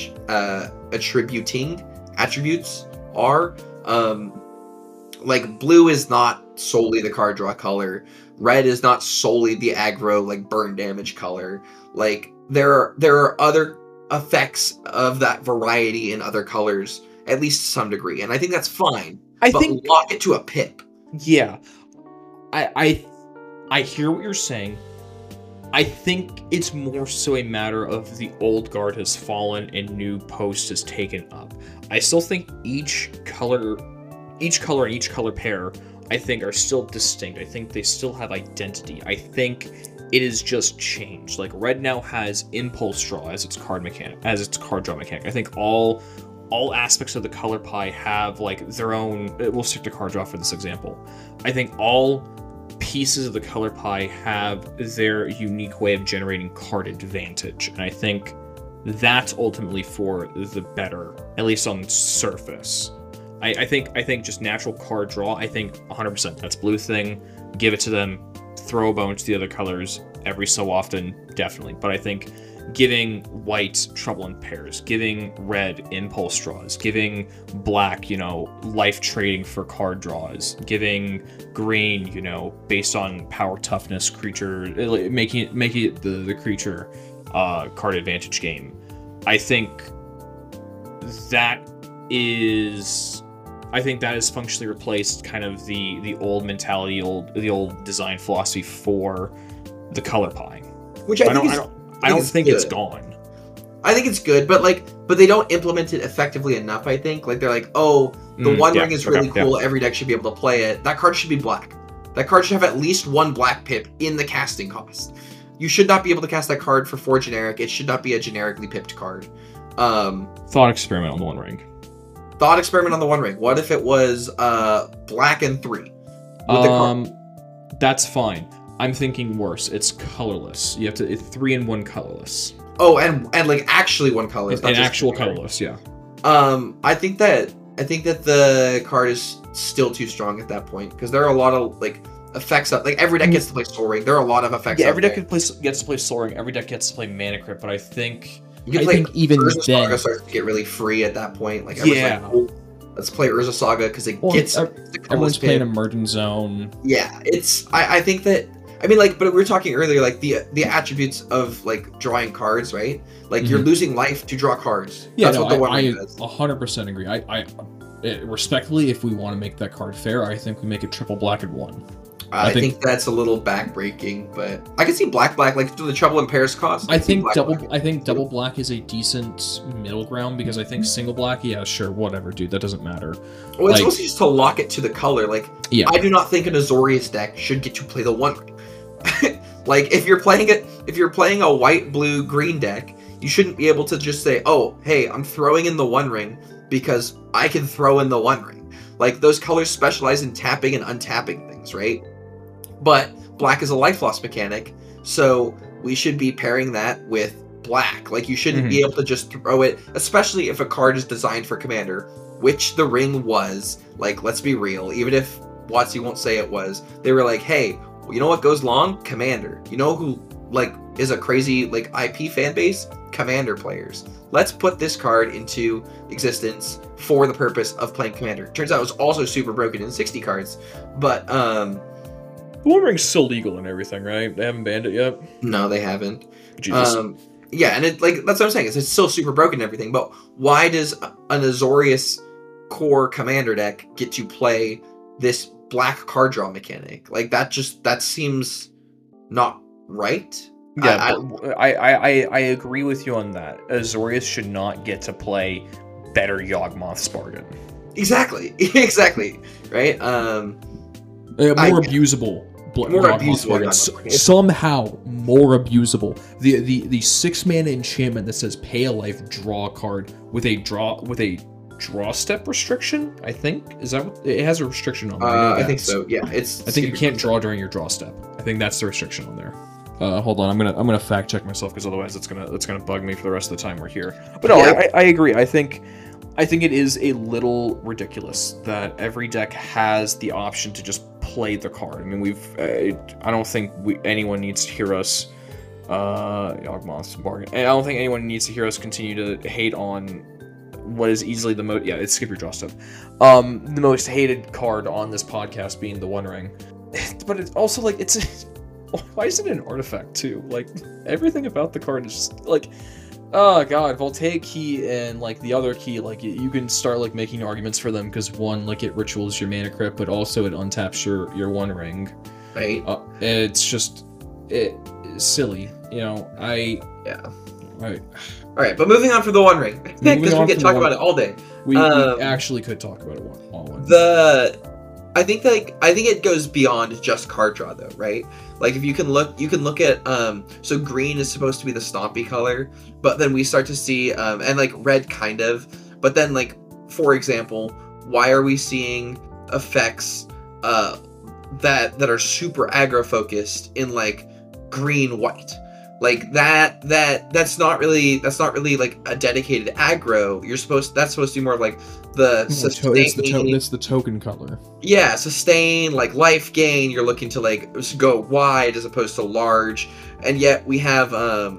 attributing attributes are. Like, blue is not solely the card draw color. Red is not solely the aggro, like, burn damage color. Like, there are other effects of that variety in other colors, at least to some degree, and I think that's fine. I think lock it to a pip. Yeah, I hear what you're saying. I think it's more so a matter of the old guard has fallen and new post has taken up. I still think each color and each color pair, I think, are still distinct. I think they still have identity. I think it is just changed. Like, red now has Impulse Draw as its card draw mechanic. I think all aspects of the color pie have, like, their own. We'll stick to card draw for this example. I think all pieces of the color pie have their unique way of generating card advantage, and I think that's ultimately for the better, at least on surface. I think just natural card draw, I think 100% that's blue thing. Give it to them, throw a bone to the other colors every so often, definitely. But I think giving white Trouble in Pairs, giving red Impulse Draws, giving black, life trading for card draws, giving green, based on power, toughness, creature, making it the creature card advantage game. I think that is functionally replaced kind of the old mentality, the old design philosophy for the color pie. Which I don't think it's gone. I think it's good, but they don't implement it effectively enough, I think. Like, they're like, oh, the One Ring is really cool, every deck should be able to play it. That card should be black. That card should have at least one black pip in the casting cost. You should not be able to cast that card for 4 generic. It should not be a generically pipped card. Thought experiment on the One Ring. Thought experiment on the One Ring. What if it was black and 3? That's fine. I'm thinking worse. It's colorless. You have to, it's 3-in-1 colorless. Oh, and like actually one color. An actual colorless, yeah. I think that the card is still too strong at that point because there are a lot of like effects up. Like every deck gets to play Soul Ring. There are a lot of effects. Yeah, every deck there. gets to play Soul Ring. Every deck gets to play Mana Crypt. But I think even Urza then, Saga starts to get really free at that point. Like everyone's Yeah. like, oh, let's play Urza Saga because it gets the everyone's coolest playing pin. Emergent Zone. Yeah, it's I think that I mean like but we were talking earlier like the attributes of like drawing cards, right? Like you're losing life to draw cards. Yeah, That's no, what the one I ring does. 100% agree. Respectfully, if we want to make that card fair, I think we make it triple black and 1. I think that's a little backbreaking, but I can see black like do the Trouble in Paris cost. I think double black. double black is a decent middle ground because I think single black, yeah, sure, whatever, dude, that doesn't matter. Well, it's like- mostly just to lock it to the color. Like, Yeah. I do not think an Azorius deck should get to play the one ring. Like, if you're playing a white, blue, green deck, you shouldn't be able to just say, "Oh, hey, I'm throwing in the one ring because I can throw in the one ring." Like, those colors specialize in tapping and untapping things, right? But black is a life loss mechanic, so we should be pairing that with black. Like, you shouldn't be able to just throw it, especially if a card is designed for commander, which the ring was. Like, let's be real, even if WotC won't say it was, they were like, hey, well, you know what goes long? Commander. You know who, like, is a crazy, like, IP fan base? Commander players. Let's put this card into existence for the purpose of playing commander. Turns out it was also super broken in 60 cards, but, The One Ring's still legal and everything, right? They haven't banned it yet. no, they haven't. Jesus. Yeah, and it, like, that's what I'm saying, is it's still super broken and everything, but why does an Azorius core commander deck get to play this black card draw mechanic? Like, that seems not right. Yeah, I agree with you on that. Azorius should not get to play better Yawgmoth's Bargain. Exactly, exactly, right? More abusable. More Yawgmoth's abusable Bargain. Yawgmoth's Bargain. Somehow more abusable. The 6-mana enchantment that says pay a life, draw a card with a draw step restriction. I think is that what, it has a restriction on there. I think so. Yeah, I think you can't draw during your draw step. I think that's the restriction on there. Hold on, I'm gonna fact check myself because otherwise it's gonna bug me for the rest of the time we're here. But no, Yeah. I agree. I think it is a little ridiculous that every deck has the option to just play the card. I mean, I don't think anyone needs to hear us. Yawgmoth's Bargain. I don't think anyone needs to hear us continue to hate on what is easily the most. Yeah, it's skip your draw step. The most hated card on this podcast being the One Ring. But it's also like it's. Why is it an artifact too? Like everything about the card is just like, oh god, Voltaic Key and like the other key, like you can start like making arguments for them because one, like it rituals your Mana Crypt, but also it untaps your One Ring. right. It's just silly, you know. Yeah. Right. All right, but moving on from the One Ring Moving because on we could from talk the about One- it all day. We Um, actually could talk about it all one. I think it goes beyond just card draw though, right? Like if you can look at so green is supposed to be the stompy color, but then we start to see and like red kind of, but then like for example, why are we seeing effects that are super aggro focused in like green white? Like that's not really like a dedicated aggro. That's supposed to be more of like the It's the token color. yeah, sustain, like life gain. You're looking to like go wide as opposed to large, and yet we have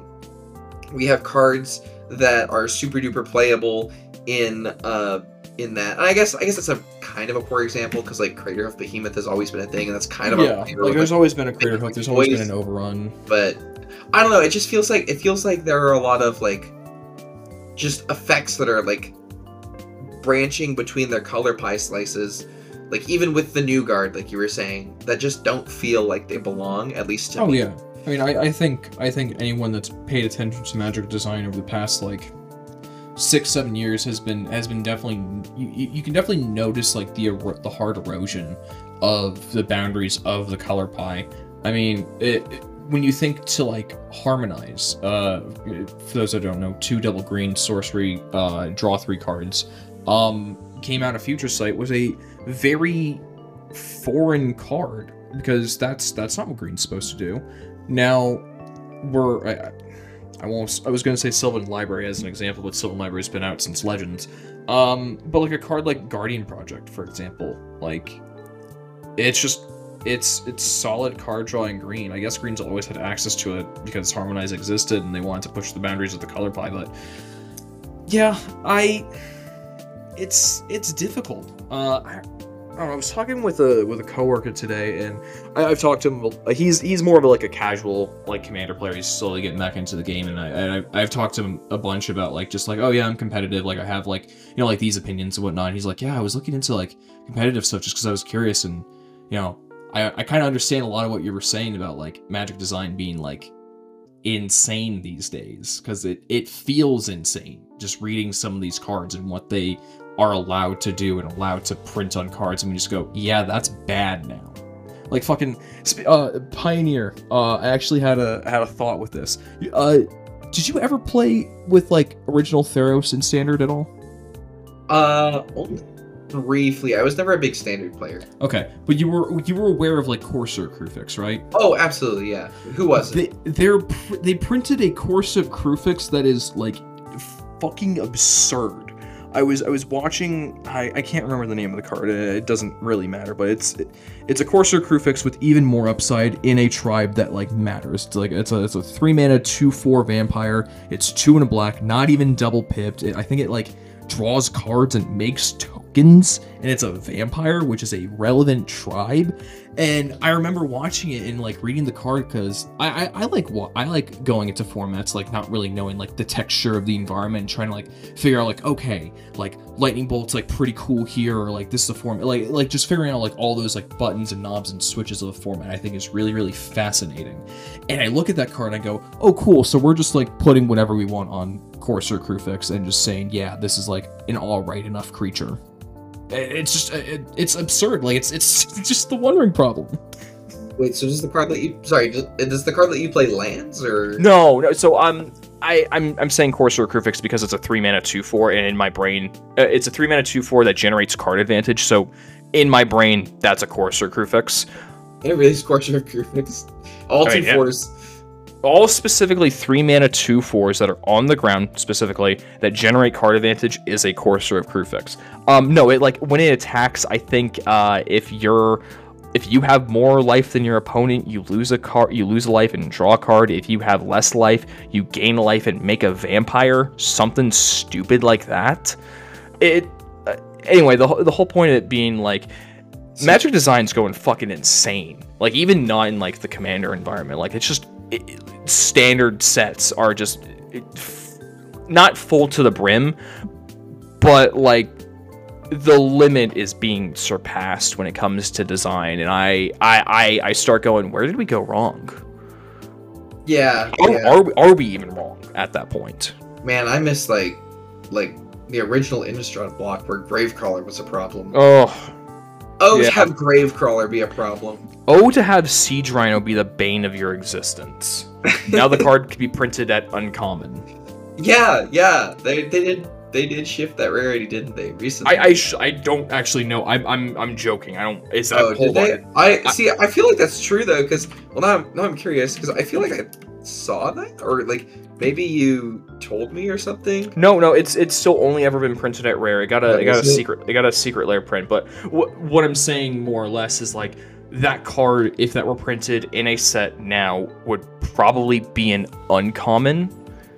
cards that are super duper playable in that. And I guess that's a kind of a poor example because like Crater of Behemoth has always been a thing, and that's kind of Yeah, like there's always been a Crater Hook. There's always been an overrun. But I don't know. It just feels like there are a lot of like just effects that are like branching between their color pie slices, like even with the new guard, like you were saying, that just don't feel like they belong, at least to me. Yeah. I mean, I think anyone that's paid attention to Magic design over the past like 6-7 years has been definitely you can definitely notice like the hard erosion of the boundaries of the color pie. I mean, when you think to like harmonize, for those that don't know, 2 double green sorcery, draw 3 cards, came out of Future Sight was a very foreign card because that's not what Green's supposed to do. Now, I was gonna say Sylvan Library as an example, but Sylvan Library's been out since Legends. But like a card like Guardian Project, for example, like it's solid card drawing Green. I guess Green's always had access to it because Harmonize existed and they wanted to push the boundaries of the color pie, but yeah, it's difficult. I don't know, I was talking with a coworker today, and I've talked to him. He's more of like a casual like Commander player. He's slowly getting back into the game, and I've talked to him a bunch about like just like, oh yeah, I'm competitive. Like I have like, you know, like these opinions and whatnot. And he's like, yeah, I was looking into like competitive stuff just because I was curious, and you know, I kind of understand a lot of what you were saying about like Magic Design being like insane these days, because it feels insane just reading some of these cards and what they are allowed to do and allowed to print on cards, and we just go, yeah, that's bad now. Like fucking Pioneer. I actually had a thought with this. Did you ever play with like original Theros in Standard at all? Only briefly. I was never a big Standard player. Okay, but you were aware of like Corsair Crufix, right? Oh, absolutely, yeah. Who was it? They printed a Corsair Crufix that is like fucking absurd. I was watching. I can't remember the name of the card. It doesn't really matter, but it's a Corsair Crufix with even more upside in a tribe that like matters. It's a 3-mana 2/4 vampire. It's 2 and a black, not even double pipped. I think it like draws cards and makes tokens, and it's a vampire, which is a relevant tribe. And I remember watching it and like reading the card because I like going into formats like not really knowing like the texture of the environment and trying to like figure out like, okay, like lightning bolt's like pretty cool here, or like this is a format, like just figuring out like all those like buttons and knobs and switches of the format I think is really, really fascinating. And I look at that card and I go, oh cool, so we're just like putting whatever we want on Corsair Crufix and just saying, yeah, this is like an alright enough creature. It's just it's absurd. Like it's just the Wondering Problem. Wait, so does the card let you? Sorry, does the card let you play lands or? No. So I'm saying Corsair Crufix because it's a 3-mana 2/4, and in my brain, it's a 3-mana 2/4 that generates card advantage. So in my brain, that's a Corsair Crufix. It really is Corsair Crufix. All 2/4s. All specifically 3-mana 2/4s that are on the ground specifically that generate card advantage is a Corsair of Crufix. No, it like when it attacks, I think if you have more life than your opponent, you lose a life and draw a card. If you have less life, you gain a life and make a vampire. Something stupid like that. Anyway, the whole point of it being like Magic Design's going fucking insane. Like even not in like the Commander environment. Like it's just standard sets are just not full to the brim, but like the limit is being surpassed when it comes to design, and I start going, where did we go wrong? Yeah. Are we even wrong at that point? Man, I miss like the original Innistrad block where Gravecrawler was a problem. To have Gravecrawler be a problem. To have Siege Rhino be the bane of your existence. Now the card can be printed at uncommon. Yeah. They did shift that rarity, didn't they? Recently. I don't actually know. I'm joking. I don't. Is that? Did they? I feel like that's true though, because now I'm curious because I feel like I saw that, or like maybe you told me or something. No, it's still only ever been printed at rare. It got a secret layer print. But what I'm saying more or less is like that card, if that were printed in a set now, would probably be an uncommon,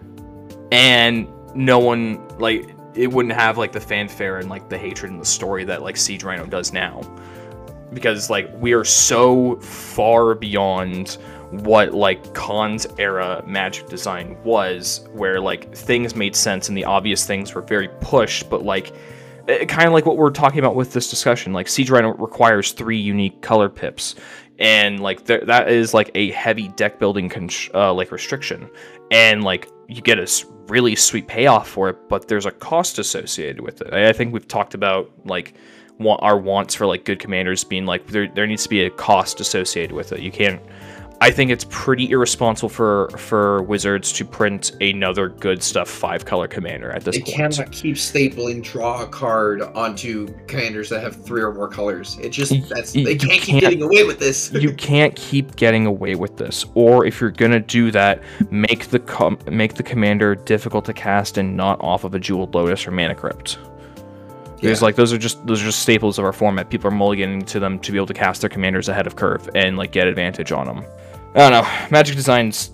and no one like it wouldn't have like the fanfare and like the hatred and the story that like Siege Rhino does now, because like we are so far beyond what like Khan's era Magic Design was, where like things made sense and the obvious things were very pushed, but like kind of like what we're talking about with this discussion, like Siege Rhino requires 3 unique color pips, and like that is like a heavy deck building like restriction, and like you get a really sweet payoff for it, but there's a cost associated with it. I think we've talked about like our wants for like good commanders being like there needs to be a cost associated with it. You can't I think it's pretty irresponsible for Wizards to print another good stuff 5-color commander at this They point. cannot keep stapling draw a card onto commanders that have 3 or more colors. It just they can't keep getting away with this. You can't keep getting away with this. Or if you're gonna do that, make the commander difficult to cast and not off of a Jeweled Lotus or Mana Crypt. Because like those are just staples of our format. People are mulliganing to them to be able to cast their commanders ahead of curve and like get advantage on them. I don't know. Magic Designs,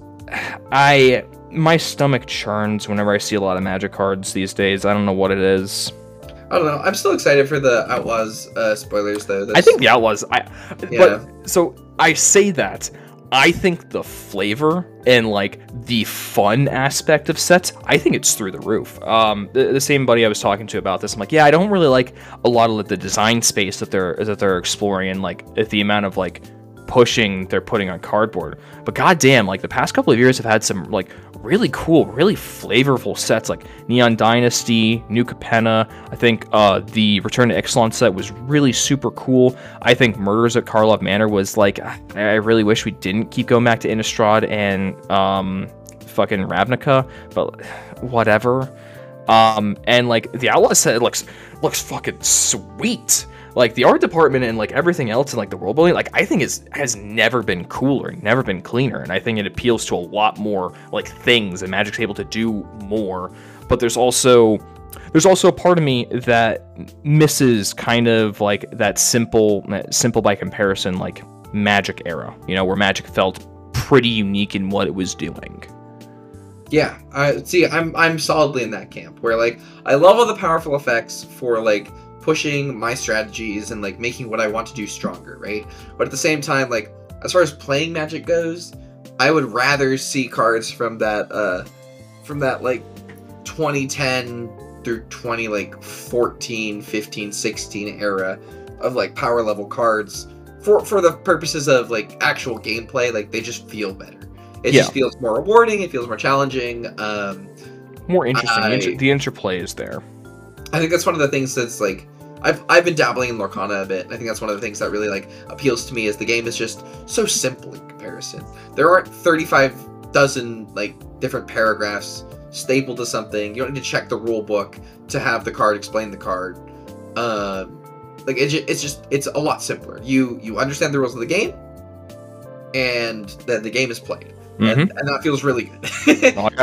my stomach churns whenever I see a lot of Magic cards these days. I don't know what it is. I don't know. I'm still excited for the Outlaws spoilers though. I think the Outlaws. But so I say that. I think the flavor and like the fun aspect of sets, I think it's through the roof. The same buddy I was talking to about this, I'm like, yeah, I don't really like a lot of the design space that they're exploring and like the amount of like pushing they're putting on cardboard. But goddamn, like the past couple of years have had some like really cool, really flavorful sets like Neon Dynasty, New Capenna. I think the Return to Ixalan set was really super cool. I think Murders at Karlov Manor was like, I really wish we didn't keep going back to Innistrad and fucking Ravnica, but whatever. And like the Outlaw set looks fucking sweet. Like the art department and like everything else and like the world building, like I think has never been cooler, never been cleaner, and I think it appeals to a lot more like things, and Magic's able to do more. But there's also a part of me that misses kind of like that simple by comparison like Magic era, you know, where Magic felt pretty unique in what it was doing. Yeah, I'm solidly in that camp where like I love all the powerful effects for like pushing my strategies and like making what I want to do stronger, right? But at the same time, like as far as playing Magic goes, I would rather see cards from that like 2010 through 2014, 15, 16 era of like power level cards for the purposes of like actual gameplay. Like they just feel better. It just feels more rewarding. It feels more challenging. More interesting. The interplay is there. I think that's one of the things that's like I've been dabbling in Lorcana a bit. I think that's one of the things that really like appeals to me is the game is just so simple in comparison. There aren't 35 dozen like different paragraphs stapled to something. You don't need to check the rule book to have the card explain the card. Like it's a lot simpler. You understand the rules of the game, and then the game is played. Mm-hmm. And that feels really good. I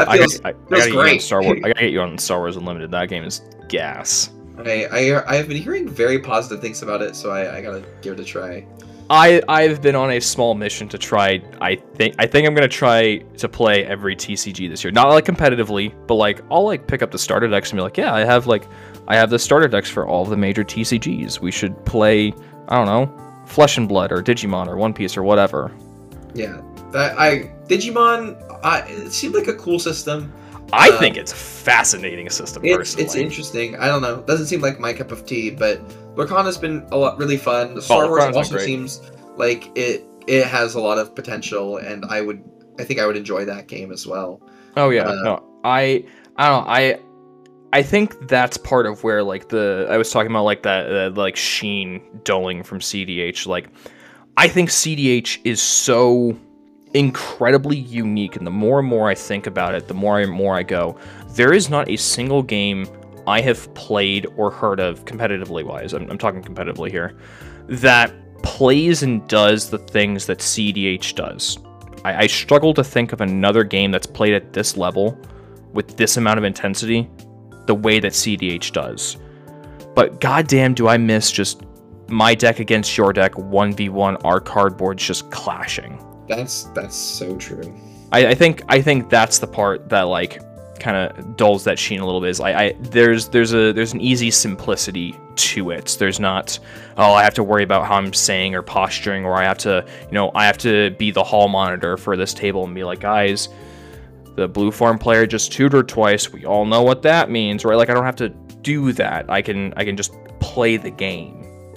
gotta get you on Star Wars Unlimited. That game is gas. I have been hearing very positive things about it, so I gotta give it a try. I've been on a small mission to try. I think I'm gonna try to play every TCG this year. Not like competitively, but like I'll like pick up the starter decks and be like, yeah, I have the starter decks for all of the major TCGs. We should play, I don't know, Flesh and Blood or Digimon or One Piece or whatever. Yeah, Digimon, it seemed like a cool system. I think it's a fascinating system, personally. It's interesting. I don't know. It doesn't seem like my cup of tea, but Lorcana's been really fun. Star Wars also seems like it has a lot of potential, and I think I would enjoy that game as well. Oh yeah, no, I don't know. I think that's part of where like I was talking about like that like sheen dulling from CDH. Like I think CDH is so incredibly unique, and the more and more I think about it, the more and more I go, there is not a single game I have played or heard of competitively wise, I'm talking competitively here, that plays and does the things that CDH does. I struggle to think of another game that's played at this level with this amount of intensity the way that CDH does. But goddamn, do I miss just my deck against your deck 1v1, our cardboards just clashing. That's so true. I think that's the part that like kind of dulls that sheen a little bit. Is there's an easy simplicity to it. There's not, oh, I have to worry about how I'm saying or posturing, or I have to be the hall monitor for this table and be like, guys, the blue farm player just tutored twice. We all know what that means, right? Like I don't have to do that. I can just play the game.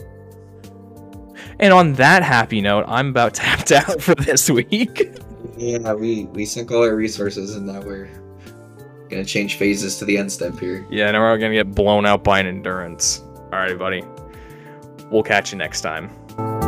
And on that happy note, I'm about tapped out for this week. Yeah, we sunk all our resources, and now we're gonna change phases to the end step here. Yeah, now we're gonna get blown out by an endurance. Alrighty, buddy. We'll catch you next time.